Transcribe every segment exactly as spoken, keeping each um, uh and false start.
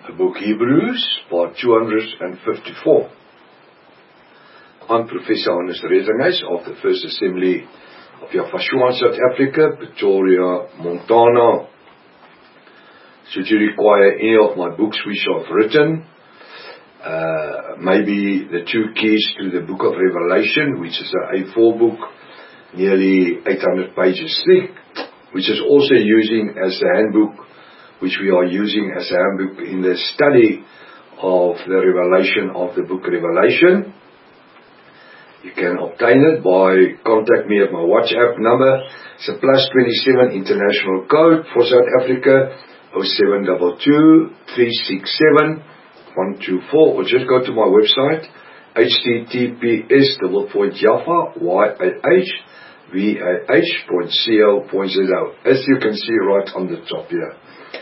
The book Hebrews, part two hundred fifty-four. I'm Professor Hannes Redinghuis of the First Assembly of Yafashua, South Africa, Pretoria, Montana. Should you require any of my books which I've written, uh, maybe the two keys to the book of Revelation, which is an A four book, nearly eight hundred pages thick, which is also using as a handbook, which we are using as a handbook in the study of the revelation of the book Revelation. You can obtain it by contact me at my WhatsApp number. It's a plus twenty-seven international code for South Africa, oh seven two two, three six seven, one two four, or just go to my website, https double point Jaffa, Y A H V A H point co.za, as you can see right on the top here.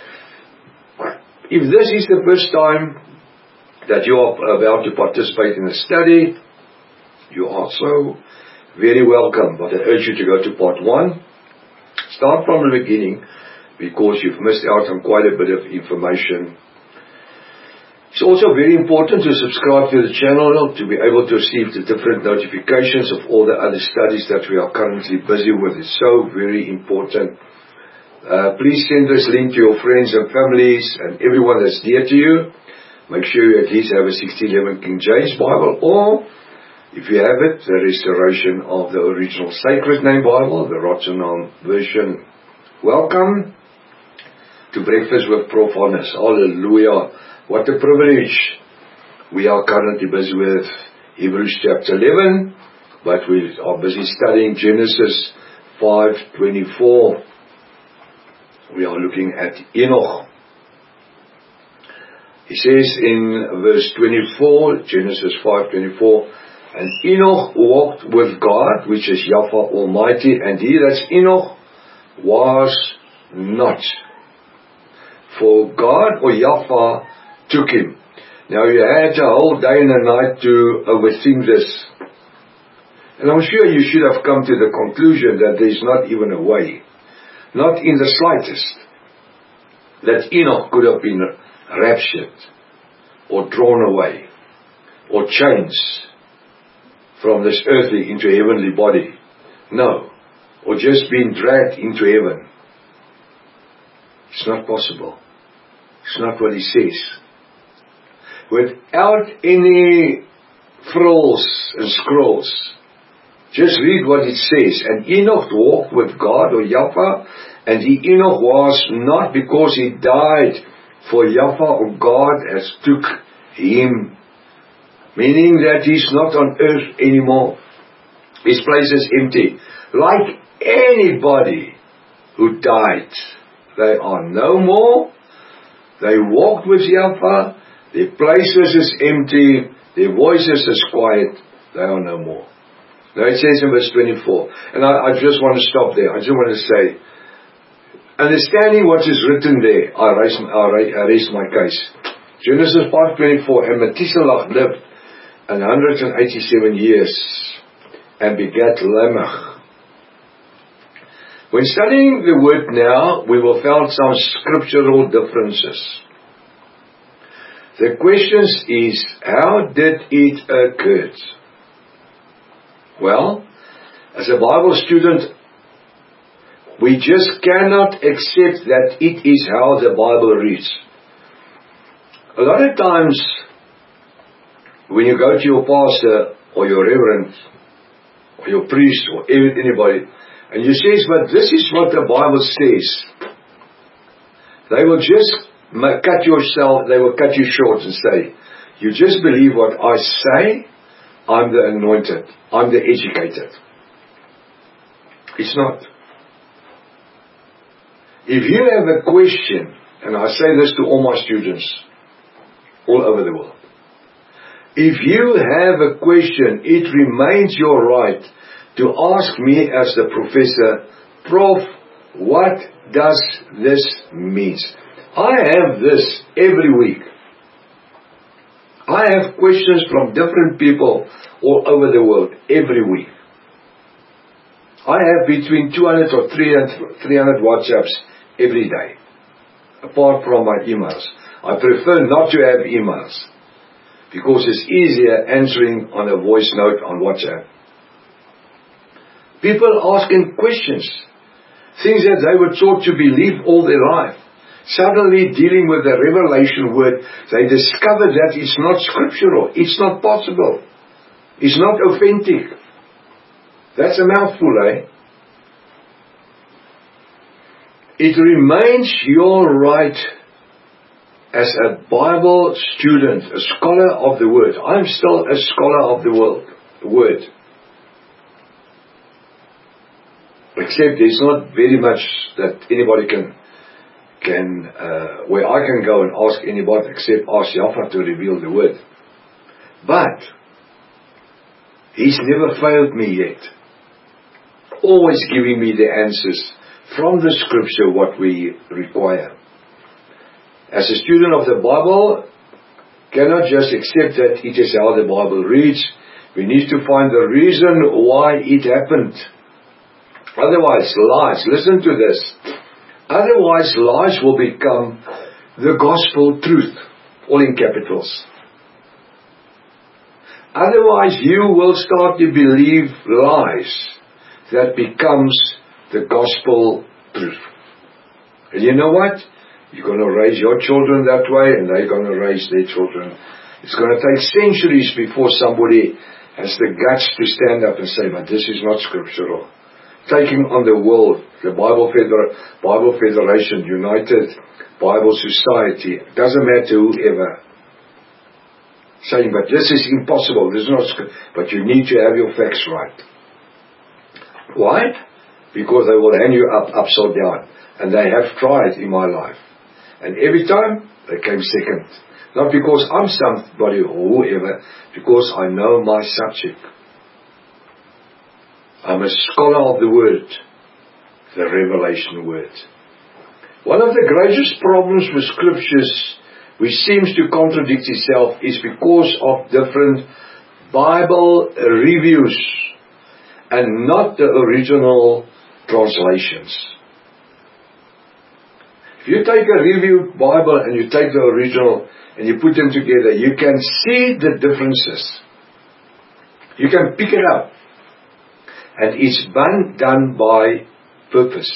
If this is the first time that you are about to participate in a study, you are so very welcome, but I urge you to go to part one. Start from the beginning, because you've missed out on quite a bit of information. It's also very important to subscribe to the channel to be able to receive the different notifications of all the other studies that we are currently busy with. It's so very important. Uh, please send this link to your friends and families and everyone that's dear to you. Make sure you at least have a sixteen eleven King James Bible, or if you have it, the restoration of the original Sacred Name Bible, the Rotherham version. Welcome to Breakfast with Prof Hannes. Hallelujah. What a privilege. We are currently busy with Hebrews chapter eleven, but we are busy studying Genesis five twenty-four. We are looking at Enoch. He says in verse twenty-four, Genesis five twenty-four, and Enoch walked with God, which is Yahweh Almighty, and he, that's Enoch, was not. For God or Yahweh took him. Now you had a whole day and a night to overthink this. And I'm sure you should have come to the conclusion that there is not even a way, not in the slightest, that Enoch could have been raptured or drawn away or changed from this earthly into a heavenly body. No. Or just been dragged into heaven. It's not possible. It's not what he says. Without any frills and scrolls, just read what it says. And Enoch walked with God or Yahweh, and he Enoch was not, because he died, for Yahweh or God has took him. Meaning that he's not on earth anymore. His place is empty. Like anybody who died, they are no more. They walked with Yahweh. Their places is empty. Their voices is quiet. They are no more. Now it says in verse twenty-four, and I, I just want to stop there. I just want to say, understanding what is written there, I raise, I raise, I raise my case. Genesis five twenty-four, and Methuselah lived one hundred eighty-seven years and begat Lamech. When studying the word now, we will find some scriptural differences. The question is, how did it occur? Well, as a Bible student, we just cannot accept that it is how the Bible reads. A lot of times, when you go to your pastor or your reverend or your priest or anybody, and you say, but this is what the Bible says, they will just cut yourself, they will cut you short and say, you just believe what I say. I'm the anointed. I'm the educated. It's not. If you have a question, and I say this to all my students all over the world, if you have a question, it remains your right to ask me as the professor, Prof, what does this mean? I have this every week. I have questions from different people all over the world every week. I have between two hundred or three hundred WhatsApps every day, apart from my emails. I prefer not to have emails because it's easier answering on a voice note on WhatsApp. People asking questions, things that they were taught to believe all their life. Suddenly dealing with the revelation word, they discover that it's not scriptural, it's not possible, it's not authentic. That's a mouthful, eh? It remains your right as a Bible student, a scholar of the Word. I'm still a scholar of the world, Word. Except there's not very much that anybody can, can uh, where I can go and ask anybody except ask Yahweh to reveal the Word. But He's never failed me yet. Always giving me the answers from the Scripture what we require. As a student of the Bible, cannot just accept that it is how the Bible reads. We need to find the reason why it happened. Otherwise, lies, listen to this. Otherwise, lies will become the gospel truth, all in capitals. Otherwise, you will start to believe lies that becomes the gospel truth. And you know what? You're going to raise your children that way, and they're going to raise their children. It's going to take centuries before somebody has the guts to stand up and say, but this is not scriptural. Taking on the world, the Bible, Feder- Bible Federation, United Bible Society, doesn't matter whoever, saying, but this is impossible, this is not scriptural. But you need to have your facts right. Why? Because they will hang you up upside down. And they have tried in my life. And every time, they came second. Not because I'm somebody or whoever, because I know my subject. I'm a scholar of the Word, the Revelation Word. One of the greatest problems with Scriptures, which seems to contradict itself, is because of different Bible reviews and not the original translations. If you take a reviewed Bible and you take the original and you put them together, you can see the differences. You can pick it up. And it's been done by purpose.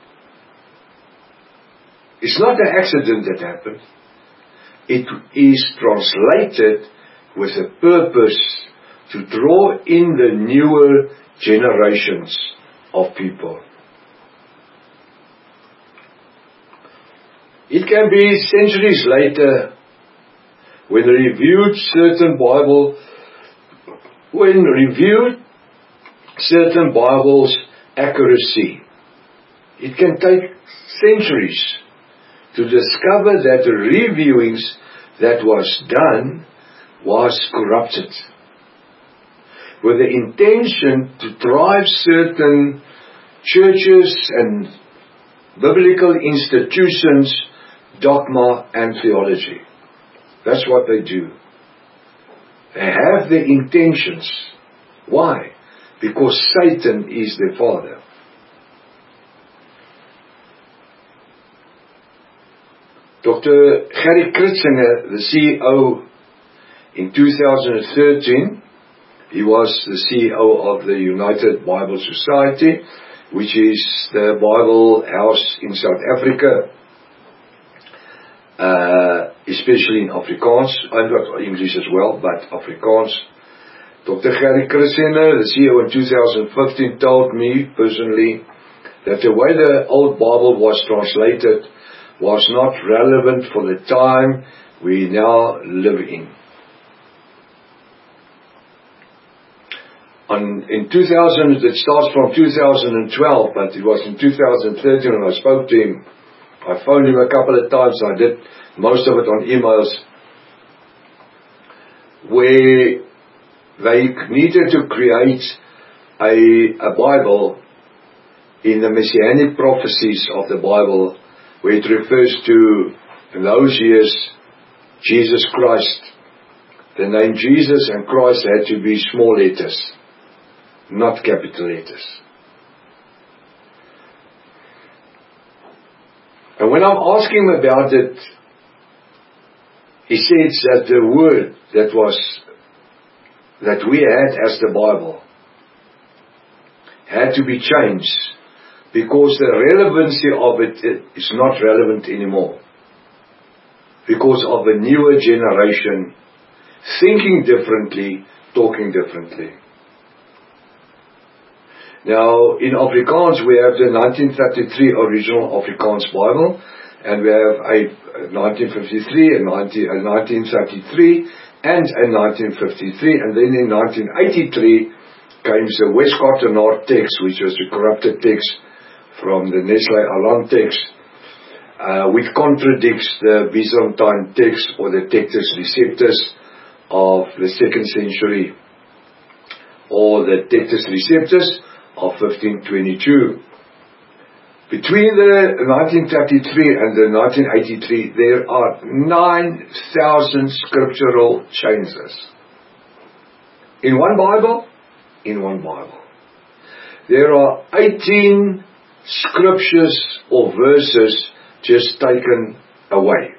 It's not an accident that happened. It is translated with a purpose to draw in the newer generations of people. It can be centuries later when reviewed certain Bible, when reviewed certain Bible's accuracy. It can take centuries to discover that the reviewings that was done was corrupted, with the intention to drive certain churches and biblical institutions, dogma and theology. That's what they do. They have the intentions. Why? Because Satan is their father. Doctor Gary Kritzinger, the C E O in two thousand thirteen, he was the C E O of the United Bible Society, which is the Bible house in South Africa, uh, especially in Afrikaans. I've got English as well, but Afrikaans. Doctor Gary Kritzinger, the C E O in two thousand fifteen, told me personally that the way the old Bible was translated was not relevant for the time we now live in. On, in two thousand, it starts from two thousand twelve, but it was in two thousand thirteen when I spoke to him. I phoned him a couple of times, I did most of it on emails, where they needed to create a, a Bible in the Messianic prophecies of the Bible, where it refers to, in those years, Jesus Christ. The name Jesus and Christ had to be small letters, not capital letters. And when I'm asking him about it, he says that the word that was, that we had as the Bible had to be changed because the relevancy of it is not relevant anymore. Because of a newer generation thinking differently, talking differently. Now, in Afrikaans, we have the nineteen thirty-three original Afrikaans Bible, and we have a nineteen fifty-three, a nineteen thirty-three, and a nineteen fifty-three, and then in nineteen eighty-three came the Westcott and Hart text, which was the corrupted text from the Nestle Aland text, uh, which contradicts the Byzantine text or the Textus Receptus of the second century, or the Textus Receptus of fifteen twenty-two. Between the nineteen thirty-three and the nineteen eighty-three, there are nine thousand scriptural changes. In one Bible? In one Bible. There are eighteen scriptures or verses just taken away.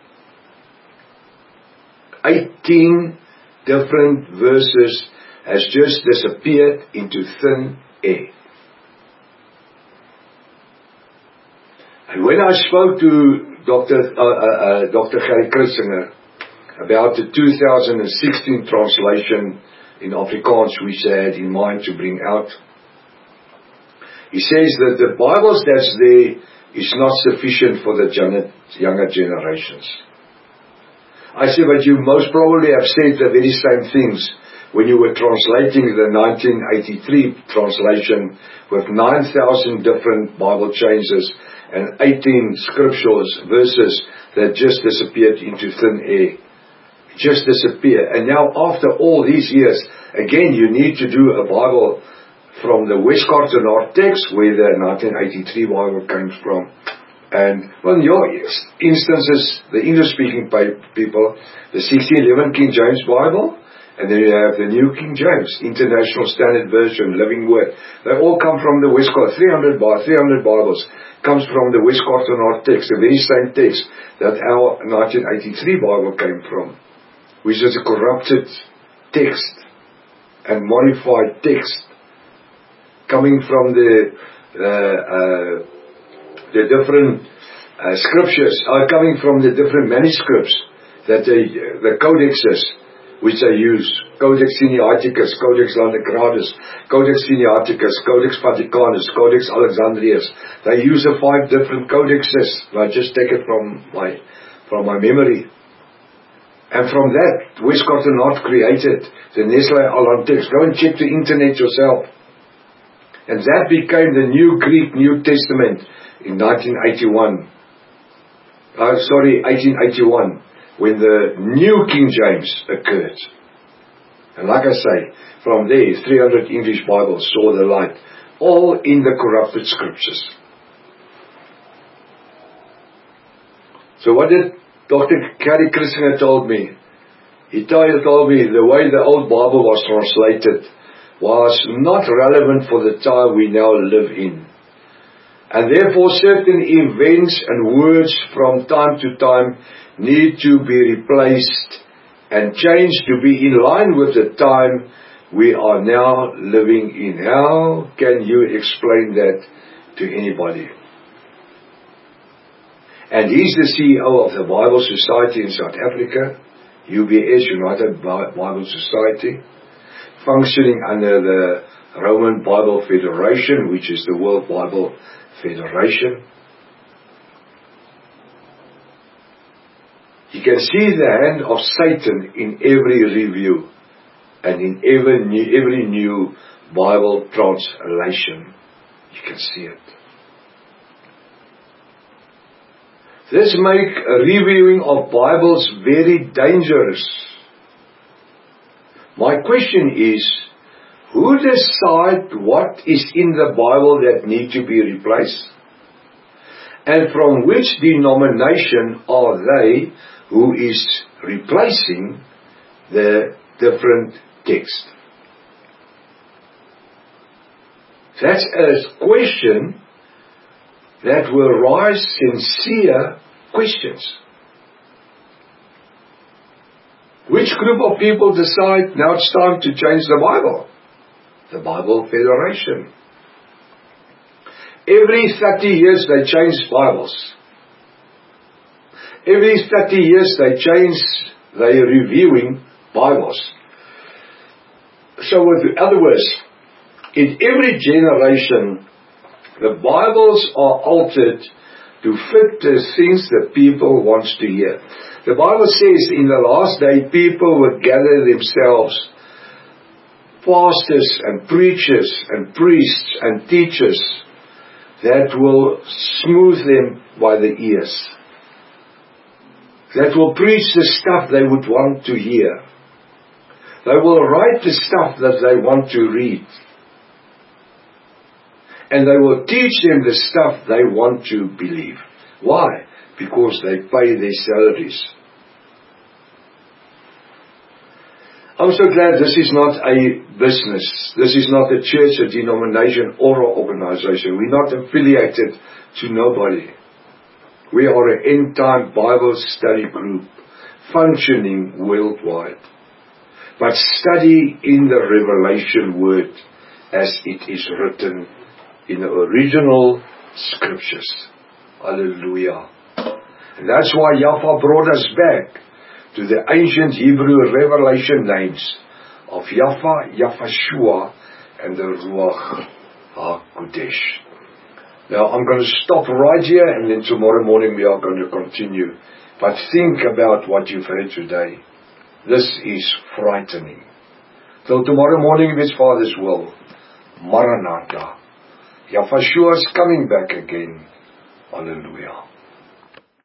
eighteen different verses has just disappeared into thin air. And when I spoke to Doctor Uh, uh, uh, Doctor Gary Christinger about the two thousand sixteen translation in Afrikaans which I had in mind to bring out, he says that the Bibles that's there is not sufficient for the younger generations. I said, but you most probably have said the very same things when you were translating the nineteen eighty-three translation with nine thousand different Bible changes and eighteen scriptures, verses that just disappeared into thin air. Just disappear. And now after all these years, again you need to do a Bible from the Westcott and Hart text where the nineteen eighty-three Bible comes from. And well, in your instances, the English-speaking people, the sixteen eleven King James Bible, and then you have the New King James, International Standard Version, Living Word. They all come from the Westcott. three hundred Bibles comes from the Westcott and Hart text, the very same text that our nineteen eighty-three Bible came from, which is a corrupted text and modified text coming from the uh, uh, the different uh, scriptures, are coming from the different manuscripts that they, the codexes which they use, Codex Sinaiticus, Codex Landecradus, Codex Sinaiticus, Codex Vaticanus, Codex Alexandrinus. They use the five different codexes. I just take it from my from my memory. And from that, Westcott and Hart created the Nestle Aland text. Go and check the internet yourself. And that became the New Greek New Testament in nineteen eighty-one. Uh, sorry, eighteen eighty-one. When the New King James occurred. And like I say, from there, three hundred English Bibles saw the light, all in the corrupted scriptures. So what did Doctor Gary Christinger told me? He told me the way the old Bible was translated was not relevant for the time we now live in. And therefore certain events and words from time to time need to be replaced and changed to be in line with the time we are now living in. How can you explain that to anybody? And he's the C E O of the Bible Society in South Africa, U B S, United Bible Society, functioning under the Roman Bible Federation, which is the World Bible Federation. You can see the hand of Satan in every review and in every new, every new Bible translation. You can see it. This makes reviewing of Bibles very dangerous. My question is, who decides what is in the Bible that need to be replaced? And from which denomination are they who is replacing the different text? That's a question that will raise sincere questions. Which group of people decide now it's time to change the Bible? The Bible Federation. Every thirty years they change Bibles. Every thirty years they change, they are reviewing Bibles. So in other words, in every generation, the Bibles are altered to fit the things that people want to hear. The Bible says in the last day people will gather themselves, pastors and preachers and priests and teachers, that will smooth them by the ears. That will preach the stuff they would want to hear. They will write the stuff that they want to read. And they will teach them the stuff they want to believe. Why? Because they pay their salaries. I'm so glad this is not a business. This is not a church, a denomination, or an organization. We're not affiliated to nobody. We are an end-time Bible study group functioning worldwide. But study in the Revelation word as it is written in the original scriptures. Hallelujah. And that's why Yahweh brought us back to the ancient Hebrew revelation names of Yahweh, Yahshua, and the Ruach HaKodesh. Now I'm going to stop right here, and then tomorrow morning we are going to continue. But think about what you've heard today. This is frightening. Till tomorrow morning, if it's Father's will. Maranatha. Yahshua is coming back again. Hallelujah.